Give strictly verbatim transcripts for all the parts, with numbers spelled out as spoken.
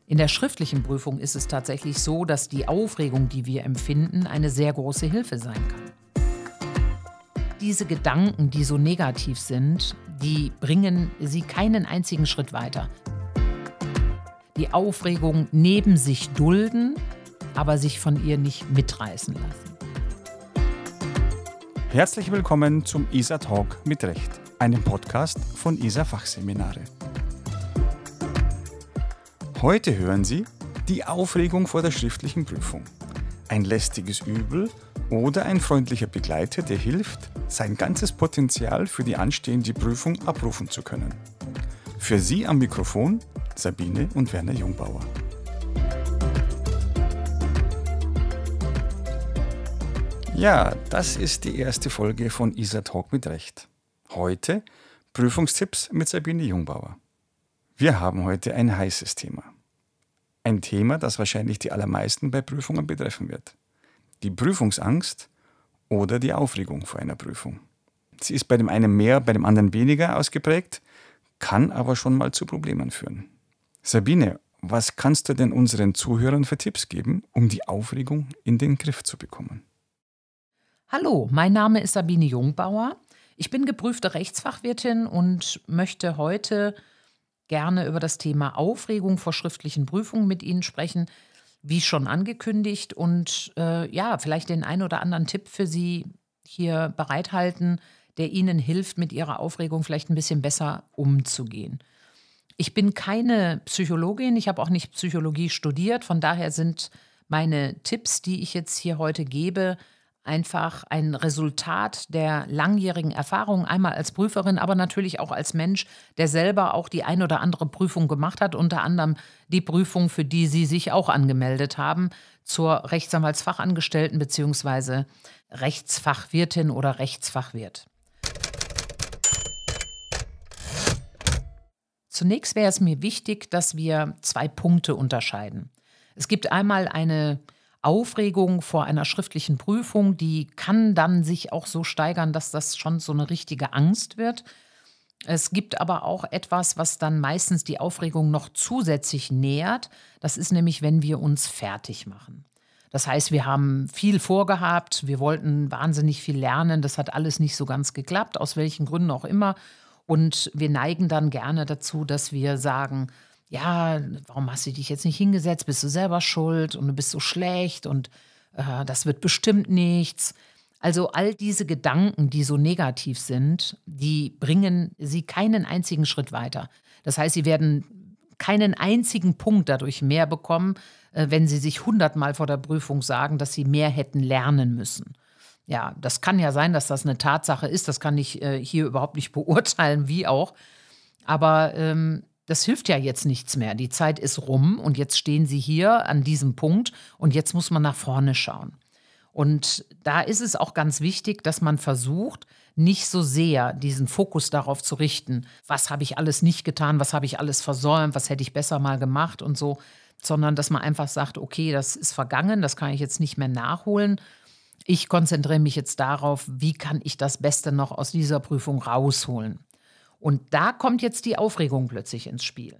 In der schriftlichen Prüfung ist es tatsächlich so, dass die Aufregung, die wir empfinden, eine sehr große Hilfe sein kann. Diese Gedanken, die so negativ sind, die bringen Sie keinen einzigen Schritt weiter. Die Aufregung neben sich dulden, aber sich von ihr nicht mitreißen lassen. Herzlich willkommen zum I S A Talk mit Recht, einem Podcast von I S A Fachseminare. Heute hören Sie die Aufregung vor der schriftlichen Prüfung. Ein lästiges Übel oder ein freundlicher Begleiter, der hilft, sein ganzes Potenzial für die anstehende Prüfung abrufen zu können. Für Sie am Mikrofon Sabine und Werner Jungbauer. Ja, das ist die erste Folge von I S A Talk mit Recht. Heute Prüfungstipps mit Sabine Jungbauer. Wir haben heute ein heißes Thema. Ein Thema, das wahrscheinlich die allermeisten bei Prüfungen betreffen wird. Die Prüfungsangst oder die Aufregung vor einer Prüfung. Sie ist bei dem einen mehr, bei dem anderen weniger ausgeprägt, kann aber schon mal zu Problemen führen. Sabine, was kannst du denn unseren Zuhörern für Tipps geben, um die Aufregung in den Griff zu bekommen? Hallo, mein Name ist Sabine Jungbauer. Ich bin geprüfte Rechtsfachwirtin und möchte heute gerne über das Thema Aufregung vor schriftlichen Prüfungen mit Ihnen sprechen, wie schon angekündigt, und äh, ja, vielleicht den einen oder anderen Tipp für Sie hier bereithalten, der Ihnen hilft, mit Ihrer Aufregung vielleicht ein bisschen besser umzugehen. Ich bin keine Psychologin, ich habe auch nicht Psychologie studiert, von daher sind meine Tipps, die ich jetzt hier heute gebe, einfach ein Resultat der langjährigen Erfahrung, einmal als Prüferin, aber natürlich auch als Mensch, der selber auch die ein oder andere Prüfung gemacht hat, unter anderem die Prüfung, für die Sie sich auch angemeldet haben, zur Rechtsanwaltsfachangestellten bzw. Rechtsfachwirtin oder Rechtsfachwirt. Zunächst wäre es mir wichtig, dass wir zwei Punkte unterscheiden. Es gibt einmal eine Aufregung vor einer schriftlichen Prüfung, die kann dann sich auch so steigern, dass das schon so eine richtige Angst wird. Es gibt aber auch etwas, was dann meistens die Aufregung noch zusätzlich nährt. Das ist nämlich, wenn wir uns fertig machen. Das heißt, wir haben viel vorgehabt, wir wollten wahnsinnig viel lernen, das hat alles nicht so ganz geklappt, aus welchen Gründen auch immer. Und wir neigen dann gerne dazu, dass wir sagen, ja, warum hast du dich jetzt nicht hingesetzt? Bist du selber schuld und du bist so schlecht und äh, das wird bestimmt nichts. Also all diese Gedanken, die so negativ sind, die bringen Sie keinen einzigen Schritt weiter. Das heißt, Sie werden keinen einzigen Punkt dadurch mehr bekommen, äh, wenn Sie sich hundertmal vor der Prüfung sagen, dass Sie mehr hätten lernen müssen. Ja, das kann ja sein, dass das eine Tatsache ist. Das kann ich äh, hier überhaupt nicht beurteilen, wie auch. Aber ähm, das hilft ja jetzt nichts mehr. Die Zeit ist rum und jetzt stehen Sie hier an diesem Punkt und jetzt muss man nach vorne schauen. Und da ist es auch ganz wichtig, dass man versucht, nicht so sehr diesen Fokus darauf zu richten, was habe ich alles nicht getan, was habe ich alles versäumt, was hätte ich besser mal gemacht und so, sondern dass man einfach sagt, okay, das ist vergangen, das kann ich jetzt nicht mehr nachholen. Ich konzentriere mich jetzt darauf, wie kann ich das Beste noch aus dieser Prüfung rausholen. Und da kommt jetzt die Aufregung plötzlich ins Spiel.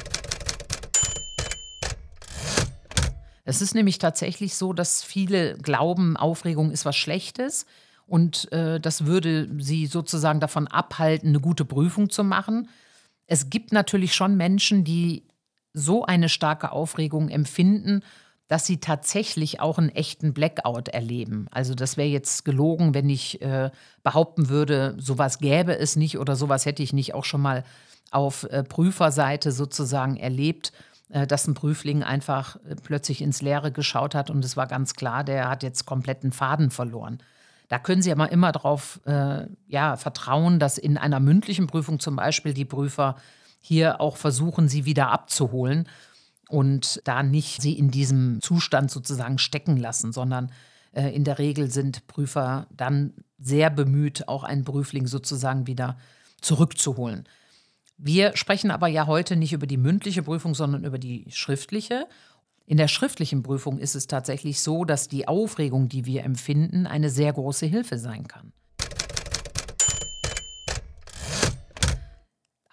Es ist nämlich tatsächlich so, dass viele glauben, Aufregung ist was Schlechtes und äh, das würde sie sozusagen davon abhalten, eine gute Prüfung zu machen. Es gibt natürlich schon Menschen, die so eine starke Aufregung empfinden, dass sie tatsächlich auch einen echten Blackout erleben. Also das wäre jetzt gelogen, wenn ich äh, behaupten würde, sowas gäbe es nicht oder sowas hätte ich nicht auch schon mal auf äh, Prüferseite sozusagen erlebt, äh, dass ein Prüfling einfach äh, plötzlich ins Leere geschaut hat und es war ganz klar, der hat jetzt kompletten Faden verloren. Da können Sie aber immer darauf äh, ja, vertrauen, dass in einer mündlichen Prüfung zum Beispiel die Prüfer hier auch versuchen, sie wieder abzuholen und da nicht sie in diesem Zustand sozusagen stecken lassen, sondern äh, in der Regel sind Prüfer dann sehr bemüht, auch einen Prüfling sozusagen wieder zurückzuholen. Wir sprechen aber ja heute nicht über die mündliche Prüfung, sondern über die schriftliche. In der schriftlichen Prüfung ist es tatsächlich so, dass die Aufregung, die wir empfinden, eine sehr große Hilfe sein kann.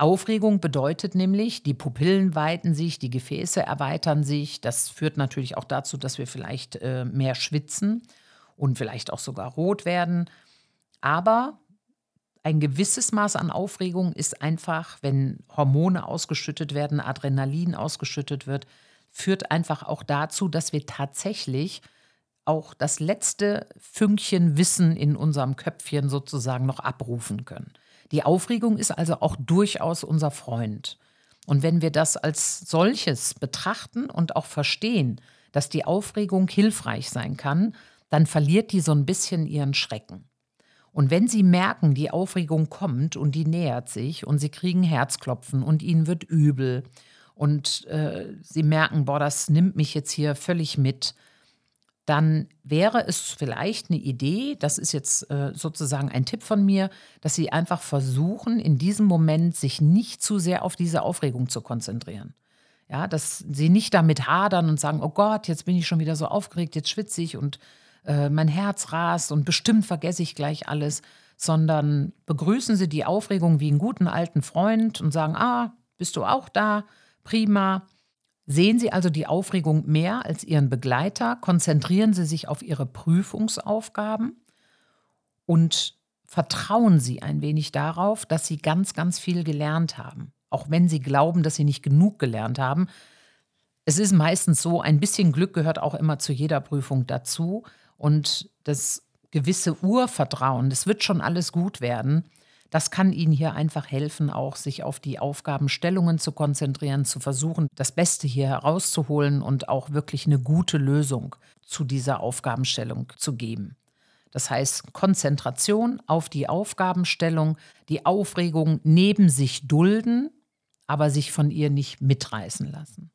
Aufregung bedeutet nämlich, die Pupillen weiten sich, die Gefäße erweitern sich. Das führt natürlich auch dazu, dass wir vielleicht äh, mehr schwitzen und vielleicht auch sogar rot werden. Aber ein gewisses Maß an Aufregung ist einfach, wenn Hormone ausgeschüttet werden, Adrenalin ausgeschüttet wird, führt einfach auch dazu, dass wir tatsächlich auch das letzte Fünkchen Wissen in unserem Köpfchen sozusagen noch abrufen können. Die Aufregung ist also auch durchaus unser Freund. Und wenn wir das als solches betrachten und auch verstehen, dass die Aufregung hilfreich sein kann, dann verliert die so ein bisschen ihren Schrecken. Und wenn Sie merken, die Aufregung kommt und die nähert sich und Sie kriegen Herzklopfen und Ihnen wird übel und äh, Sie merken, boah, das nimmt mich jetzt hier völlig mit, dann wäre es vielleicht eine Idee, das ist jetzt äh, sozusagen ein Tipp von mir, dass Sie einfach versuchen, in diesem Moment sich nicht zu sehr auf diese Aufregung zu konzentrieren. Ja, dass Sie nicht damit hadern und sagen, oh Gott, jetzt bin ich schon wieder so aufgeregt, jetzt schwitze ich und äh, mein Herz rast und bestimmt vergesse ich gleich alles, sondern begrüßen Sie die Aufregung wie einen guten alten Freund und sagen, ah, bist du auch da? Prima. Sehen Sie also die Aufregung mehr als Ihren Begleiter, konzentrieren Sie sich auf Ihre Prüfungsaufgaben und vertrauen Sie ein wenig darauf, dass Sie ganz, ganz viel gelernt haben. Auch wenn Sie glauben, dass Sie nicht genug gelernt haben. Es ist meistens so, ein bisschen Glück gehört auch immer zu jeder Prüfung dazu. Und das gewisse Urvertrauen, das wird schon alles gut werden, das kann Ihnen hier einfach helfen, auch sich auf die Aufgabenstellungen zu konzentrieren, zu versuchen, das Beste hier herauszuholen und auch wirklich eine gute Lösung zu dieser Aufgabenstellung zu geben. Das heißt, Konzentration auf die Aufgabenstellung, die Aufregung neben sich dulden, aber sich von ihr nicht mitreißen lassen.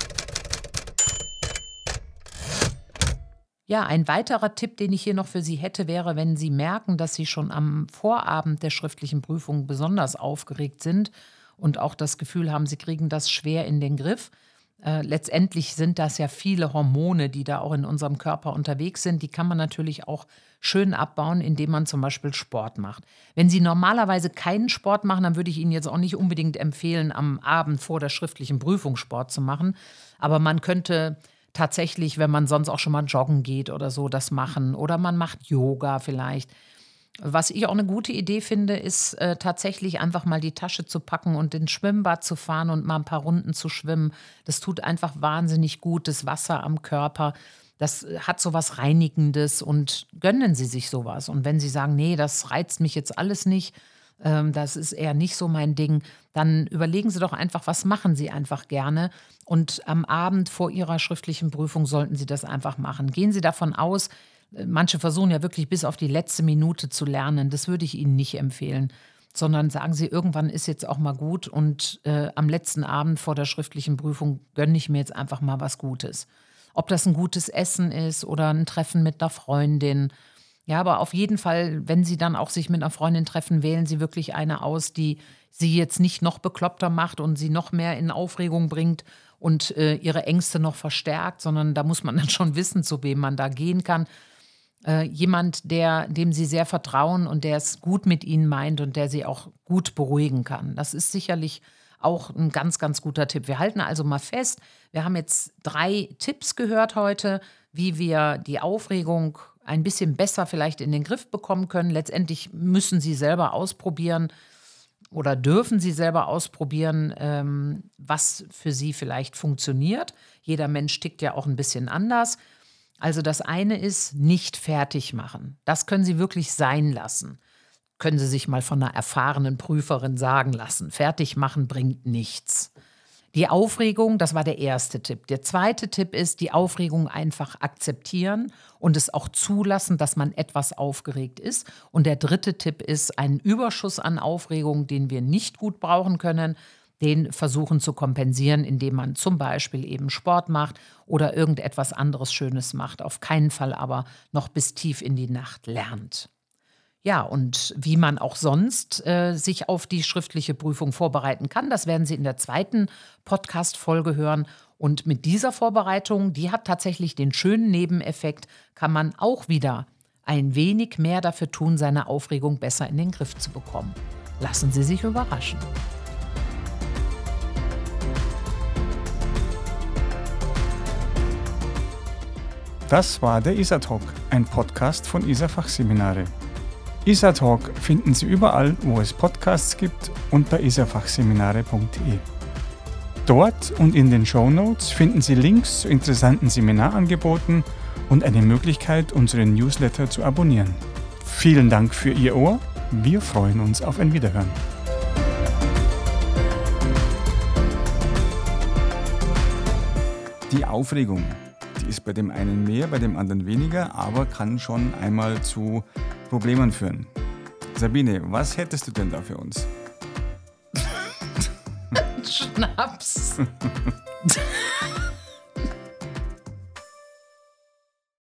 Ja, ein weiterer Tipp, den ich hier noch für Sie hätte, wäre, wenn Sie merken, dass Sie schon am Vorabend der schriftlichen Prüfung besonders aufgeregt sind und auch das Gefühl haben, Sie kriegen das schwer in den Griff. Äh, letztendlich sind das ja viele Hormone, die da auch in unserem Körper unterwegs sind. Die kann man natürlich auch schön abbauen, indem man zum Beispiel Sport macht. Wenn Sie normalerweise keinen Sport machen, dann würde ich Ihnen jetzt auch nicht unbedingt empfehlen, am Abend vor der schriftlichen Prüfung Sport zu machen. Aber man könnte tatsächlich, wenn man sonst auch schon mal joggen geht oder so, das machen. Oder man macht Yoga vielleicht. Was ich auch eine gute Idee finde, ist äh, tatsächlich einfach mal die Tasche zu packen und ins Schwimmbad zu fahren und mal ein paar Runden zu schwimmen. Das tut einfach wahnsinnig gut, das Wasser am Körper. Das hat so was Reinigendes und gönnen Sie sich sowas. Und wenn Sie sagen, nee, das reizt mich jetzt alles nicht, ähm, das ist eher nicht so mein Ding, dann überlegen Sie doch einfach, was machen Sie einfach gerne. Und am Abend vor Ihrer schriftlichen Prüfung sollten Sie das einfach machen. Gehen Sie davon aus, manche versuchen ja wirklich bis auf die letzte Minute zu lernen. Das würde ich Ihnen nicht empfehlen, sondern sagen Sie, irgendwann ist jetzt auch mal gut und äh, am letzten Abend vor der schriftlichen Prüfung gönne ich mir jetzt einfach mal was Gutes. Ob das ein gutes Essen ist oder ein Treffen mit einer Freundin. Ja, aber auf jeden Fall, wenn Sie dann auch sich mit einer Freundin treffen, wählen Sie wirklich eine aus, die Sie jetzt nicht noch bekloppter macht und Sie noch mehr in Aufregung bringt und äh, Ihre Ängste noch verstärkt, sondern da muss man dann schon wissen, zu wem man da gehen kann. Äh, jemand, der, dem Sie sehr vertrauen und der es gut mit Ihnen meint und der Sie auch gut beruhigen kann. Das ist sicherlich auch ein ganz, ganz guter Tipp. Wir halten also mal fest, wir haben jetzt drei Tipps gehört heute, wie wir die Aufregung ein bisschen besser vielleicht in den Griff bekommen können. Letztendlich müssen Sie selber ausprobieren oder dürfen Sie selber ausprobieren, ähm, was für Sie vielleicht funktioniert. Jeder Mensch tickt ja auch ein bisschen anders. Also das eine ist, nicht fertig machen. Das können Sie wirklich sein lassen. Können Sie sich mal von einer erfahrenen Prüferin sagen lassen. Fertig machen bringt nichts. Die Aufregung, das war der erste Tipp. Der zweite Tipp ist, die Aufregung einfach akzeptieren und es auch zulassen, dass man etwas aufgeregt ist. Und der dritte Tipp ist, einen Überschuss an Aufregung, den wir nicht gut brauchen können, den versuchen zu kompensieren, indem man zum Beispiel eben Sport macht oder irgendetwas anderes Schönes macht. Auf keinen Fall aber noch bis tief in die Nacht lernt. Ja, und wie man auch sonst äh, sich auf die schriftliche Prüfung vorbereiten kann, das werden Sie in der zweiten Podcast-Folge hören. Und mit dieser Vorbereitung, die hat tatsächlich den schönen Nebeneffekt, kann man auch wieder ein wenig mehr dafür tun, seine Aufregung besser in den Griff zu bekommen. Lassen Sie sich überraschen. Das war der I S A Talk, ein Podcast von I S A Fachseminare. I S A Talk finden Sie überall, wo es Podcasts gibt und bei isafachseminare punkt de. Dort und in den Shownotes finden Sie Links zu interessanten Seminarangeboten und eine Möglichkeit, unseren Newsletter zu abonnieren. Vielen Dank für Ihr Ohr. Wir freuen uns auf ein Wiederhören. Die Aufregung, die ist bei dem einen mehr, bei dem anderen weniger, aber kann schon einmal zu Problemen führen. Sabine, was hättest du denn da für uns? Schnaps.